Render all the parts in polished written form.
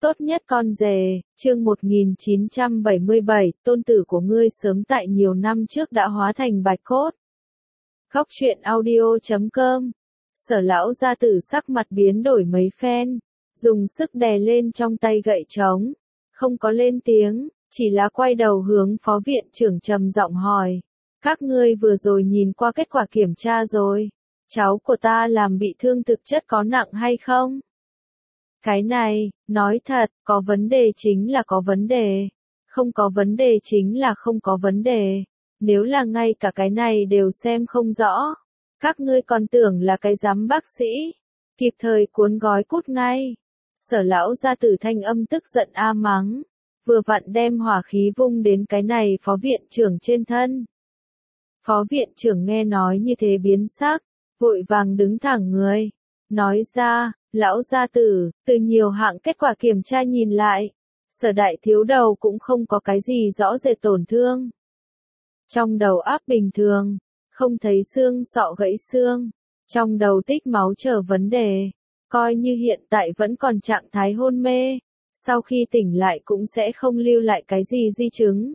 Tốt nhất con rể, chương 1977, tôn tử của ngươi sớm tại nhiều năm trước đã hóa thành bạch cốt. Góc truyện audio.com. Sở lão gia tử sắc mặt biến đổi mấy phen, dùng sức đè lên trong tay gậy trống, không có lên tiếng, chỉ là quay đầu hướng phó viện trưởng trầm giọng hỏi. Các ngươi vừa rồi nhìn qua kết quả kiểm tra rồi, cháu của ta làm bị thương thực chất có nặng hay không? Cái này, nói thật, có vấn đề chính là có vấn đề, không có vấn đề chính là không có vấn đề. Nếu là ngay cả cái này đều xem không rõ, các ngươi còn tưởng là cái giám bác sĩ, kịp thời cuốn gói cút ngay. Sở lão gia tử thanh âm tức giận a mắng, vừa vặn đem hỏa khí vung đến cái này phó viện trưởng trên thân. Phó viện trưởng nghe nói như thế biến sắc, vội vàng đứng thẳng người, nói ra, lão gia tử, từ nhiều hạng kết quả kiểm tra nhìn lại, sở đại thiếu đầu cũng không có cái gì rõ rệt tổn thương. Trong đầu áp bình thường, không thấy xương sọ gãy xương, trong đầu tích máu chờ vấn đề, coi như hiện tại vẫn còn trạng thái hôn mê, sau khi tỉnh lại cũng sẽ không lưu lại cái gì di chứng.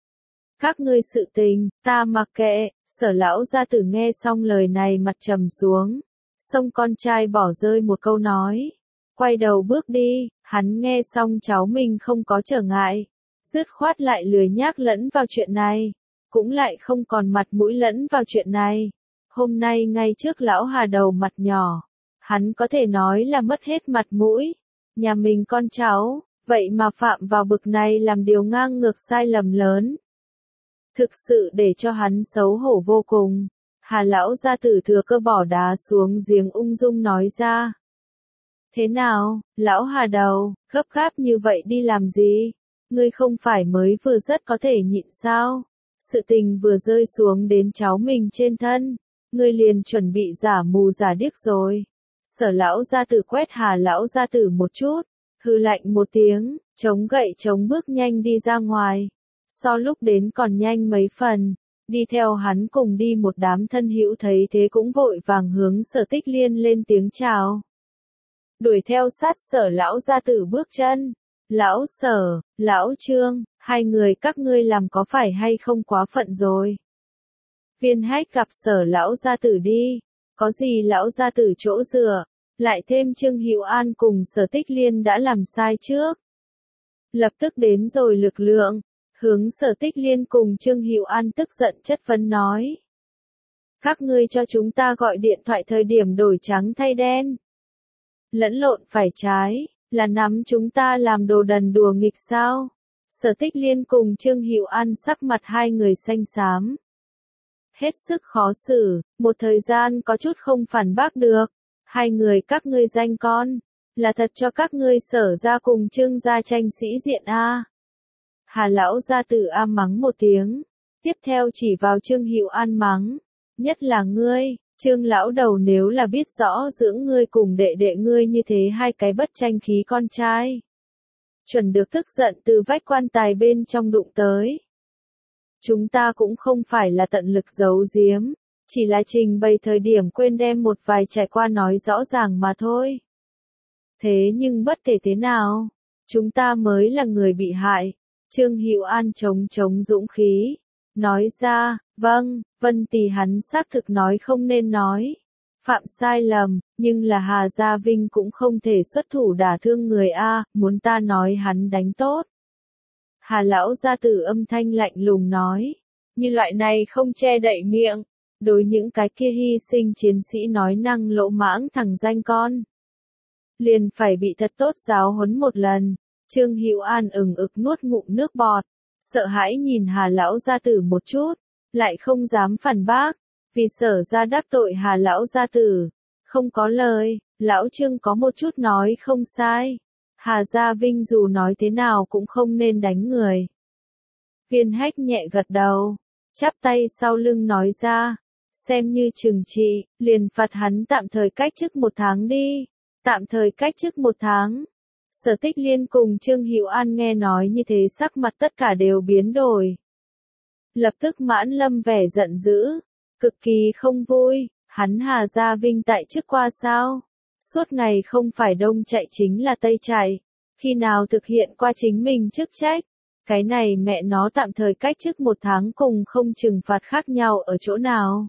Các ngươi sự tình, ta mặc kệ. Sở lão gia tử nghe xong lời này mặt trầm xuống, xông con trai bỏ rơi một câu nói, quay đầu bước đi. Hắn nghe xong cháu mình không có trở ngại, dứt khoát lại lười nhác lẫn vào chuyện này, cũng lại không còn mặt mũi lẫn vào chuyện này. Hôm nay ngay trước lão Hà đầu mặt nhỏ, hắn có thể nói là mất hết mặt mũi. Nhà mình con cháu, vậy mà phạm vào bực này làm điều ngang ngược sai lầm lớn. Thực sự để cho hắn xấu hổ vô cùng. Hà lão gia tử thừa cơ bỏ đá xuống giếng ung dung nói ra. Thế nào, lão Hà đầu, gấp gáp như vậy đi làm gì? Ngươi không phải mới vừa rất có thể nhịn sao? Sự tình vừa rơi xuống đến cháu mình trên thân, ngươi liền chuẩn bị giả mù giả điếc rồi. Sở lão gia tử quét Hà lão gia tử một chút, hừ lạnh một tiếng, chống gậy chống bước nhanh đi ra ngoài. So lúc đến còn nhanh mấy phần, đi theo hắn cùng đi một đám thân hữu thấy thế cũng vội vàng hướng Sở Tích Liên lên tiếng chào. Đuổi theo sát Sở lão gia tử bước chân. Lão Sở, lão Trương, hai người các ngươi làm có phải hay không quá phận rồi? Viên Hách gặp Sở lão gia tử đi, có gì lão gia tử chỗ dựa, lại thêm Trương Hữu An cùng Sở Tích Liên đã làm sai trước. Lập tức đến rồi lực lượng. Hướng Sở Tích Liên cùng Trương Hữu An tức giận chất vấn nói. Các ngươi cho chúng ta gọi điện thoại thời điểm đổi trắng thay đen. Lẫn lộn phải trái, là nắm chúng ta làm đồ đần đùa nghịch sao? Sở Tích Liên cùng Trương Hữu An sắc mặt hai người xanh xám. Hết sức khó xử, một thời gian có chút không phản bác được. Hai người các ngươi danh con, là thật cho các ngươi Sở ra cùng Trương gia tranh sĩ diện a. Hà lão gia tử am mắng một tiếng, tiếp theo chỉ vào Trương Hữu An mắng, nhất là ngươi, Trương lão đầu, nếu là biết rõ dưỡng ngươi cùng đệ đệ ngươi như thế hai cái bất tranh khí con trai, chuẩn được tức giận từ vách quan tài bên trong đụng tới. Chúng ta cũng không phải là tận lực giấu giếm, chỉ là trình bày thời điểm quên đem một vài trải qua nói rõ ràng mà thôi. Thế nhưng bất kể thế nào, chúng ta mới là người bị hại. Trương Hữu An chống dũng khí, nói ra, vâng, Vân tỷ hắn xác thực nói không nên nói, phạm sai lầm, nhưng là Hà Gia Vinh cũng không thể xuất thủ đả thương người a, muốn ta nói hắn đánh tốt. Hà lão gia tử âm thanh lạnh lùng nói, như loại này không che đậy miệng, đối những cái kia hy sinh chiến sĩ nói năng lỗ mãng thằng danh con, liền phải bị thật tốt giáo huấn một lần. Trương Hữu An ực nuốt ngụm nước bọt, sợ hãi nhìn Hà lão gia tử một chút, lại không dám phản bác, vì Sở ra đắc tội Hà lão gia tử, không có lời. Lão Trương có một chút nói không sai, Hà Gia Vinh dù nói thế nào cũng không nên đánh người. Viên Hách nhẹ gật đầu, chắp tay sau lưng nói ra, xem như trừng trị, liền phạt hắn tạm thời cách chức 1 tháng đi. Tạm thời cách chức 1 tháng. Sở Tích Liên cùng Trương Hữu An nghe nói như thế sắc mặt tất cả đều biến đổi. Lập tức mãn lâm vẻ giận dữ, cực kỳ không vui, hắn Hà Gia Vinh tại chức qua sao? Suốt ngày không phải đông chạy chính là tây chạy, Khi nào thực hiện qua chính mình chức trách? Cái này mẹ nó tạm thời cách chức 1 tháng cùng không trừng phạt khác nhau ở chỗ nào?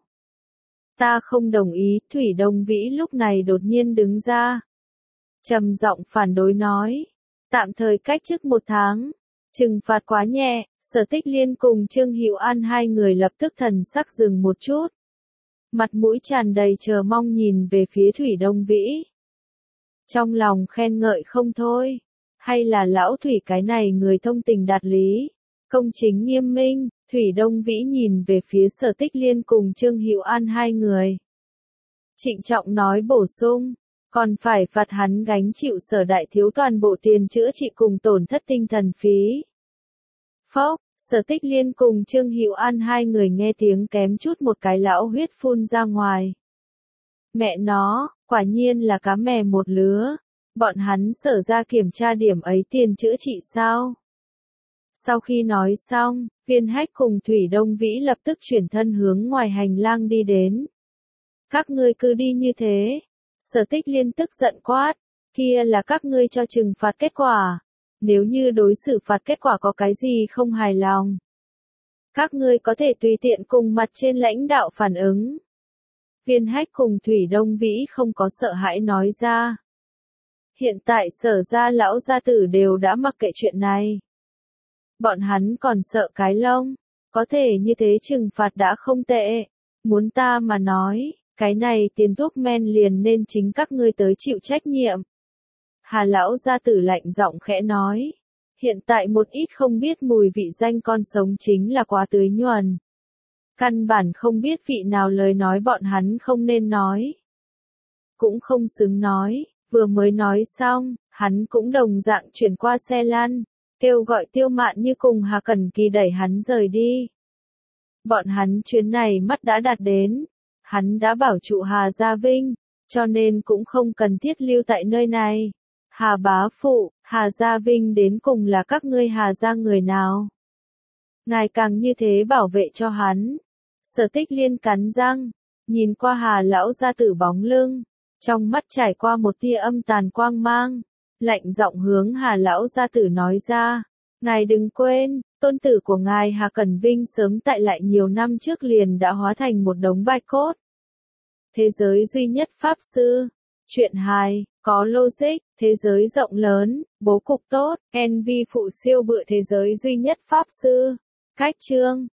Ta không đồng ý, Thủy Đông Vĩ lúc này đột nhiên đứng ra. Trầm giọng phản đối nói. Tạm thời cách chức 1 tháng. Trừng phạt quá nhẹ, Sở Tích Liên cùng Trương Hữu An hai người lập tức thần sắc dừng một chút. Mặt mũi tràn đầy chờ mong nhìn về phía Thủy Đông Vĩ. Trong lòng khen ngợi không thôi. Hay là lão Thủy cái này người thông tình đạt lý, công chính nghiêm minh. Thủy Đông Vĩ nhìn về phía Sở Tích Liên cùng Trương Hữu An hai người. Trịnh trọng nói bổ sung, còn phải phạt hắn gánh chịu Sở đại thiếu toàn bộ tiền chữa trị cùng tổn thất tinh thần phí. Phốc, Sở Tích Liên cùng Trương Hữu An hai người nghe tiếng kém chút một cái lão huyết phun ra ngoài. Mẹ nó, quả nhiên là cá mè một lứa. Bọn hắn Sở ra kiểm tra điểm ấy tiền chữa trị sao? Sau khi nói xong, Viên Hách cùng Thủy Đông Vĩ lập tức chuyển thân hướng ngoài hành lang đi đến. Các ngươi cứ đi như thế. Sở Tích Liên tức giận quát. Kia là các ngươi cho trừng phạt kết quả. Nếu như đối xử phạt kết quả có cái gì không hài lòng, các ngươi có thể tùy tiện cùng mặt trên lãnh đạo phản ứng. Viên Hách cùng Thủy Đông Vĩ không có sợ hãi nói ra. Hiện tại Sở ra lão gia tử đều đã mặc kệ chuyện này. Bọn hắn còn sợ cái lông, có thể như thế trừng phạt đã không tệ. Muốn ta mà nói, cái này tiền thuốc men liền nên chính các ngươi tới chịu trách nhiệm. Hà lão gia tử lạnh giọng khẽ nói. Hiện tại một ít không biết mùi vị danh con sống chính là quá tưới nhuần. Căn bản không biết vị nào lời nói bọn hắn không nên nói. Cũng không xứng nói, vừa mới nói xong, hắn cũng đồng dạng chuyển qua xe lăn, kêu gọi Tiêu Mạn Như cùng Hà Cẩn Kỳ đẩy hắn rời đi. Bọn hắn chuyến này mắt đã đạt đến, hắn đã bảo trụ Hà Gia Vinh, cho nên cũng không cần thiết lưu tại nơi này. Hà bá phụ, Hà Gia Vinh đến cùng là các ngươi Hà Gia người nào? Ngài càng như thế bảo vệ cho hắn. Sở Tích Liên cắn răng, nhìn qua Hà lão gia tử bóng lưng, trong mắt trải qua một tia âm tàn quang mang, lạnh giọng hướng Hà lão gia tử nói ra, ngài đừng quên, tôn tử của ngài Hà Cẩn Vinh sớm tại lại nhiều năm trước liền đã hóa thành một đống bạch cốt. Thế giới duy nhất pháp sư, chuyện hài, có logic, thế giới rộng lớn, bố cục tốt, NV phụ siêu bựa thế giới duy nhất pháp sư, cách chương.